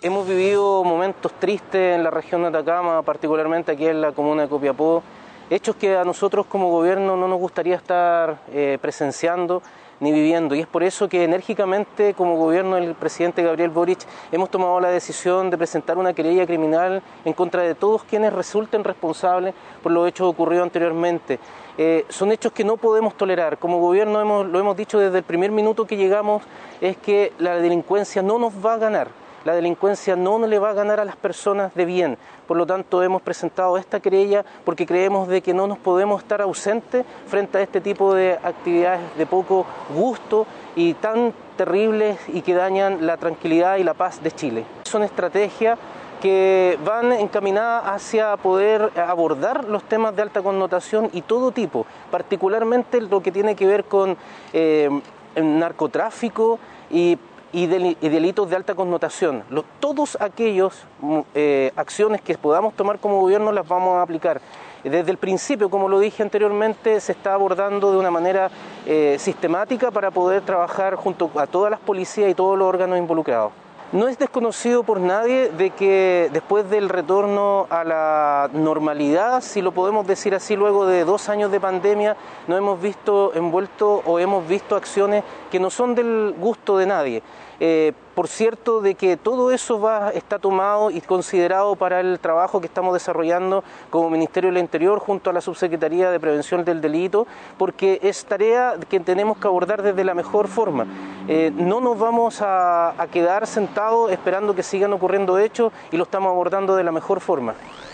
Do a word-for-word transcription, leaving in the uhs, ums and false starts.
Hemos vivido momentos tristes en la región de Atacama, particularmente aquí en la comuna de Copiapó, hechos que a nosotros como gobierno no nos gustaría estar eh, presenciando ni viviendo, y es por eso que enérgicamente como gobierno del presidente Gabriel Boric hemos tomado la decisión de presentar una querella criminal en contra de todos quienes resulten responsables por los hechos ocurridos anteriormente. Eh, son hechos que no podemos tolerar. Como gobierno hemos, lo hemos dicho desde el primer minuto que llegamos, es que la delincuencia no nos va a ganar. La delincuencia no le va a ganar a las personas de bien. Por lo tanto, hemos presentado esta querella porque creemos de que no nos podemos estar ausentes frente a este tipo de actividades de poco gusto y tan terribles y que dañan la tranquilidad y la paz de Chile. Son estrategias que van encaminadas hacia poder abordar los temas de alta connotación y todo tipo, particularmente lo que tiene que ver con eh, el narcotráfico y y delitos de alta connotación. Los, todos aquellos eh, acciones que podamos tomar como gobierno las vamos a aplicar. Desde el principio, como lo dije anteriormente, se está abordando de una manera eh, sistemática para poder trabajar junto a todas las policías y todos los órganos involucrados. No es desconocido por nadie de que después del retorno a la normalidad, si lo podemos decir así, luego de dos años de pandemia, nos hemos visto envueltos o hemos visto acciones que no son del gusto de nadie. Eh, por cierto, de que todo eso va, está tomado y considerado para el trabajo que estamos desarrollando como Ministerio del Interior junto a la Subsecretaría de Prevención del Delito, porque es tarea que tenemos que abordar desde la mejor forma. Eh, no nos vamos a, a quedar sentados esperando que sigan ocurriendo hechos y lo estamos abordando de la mejor forma.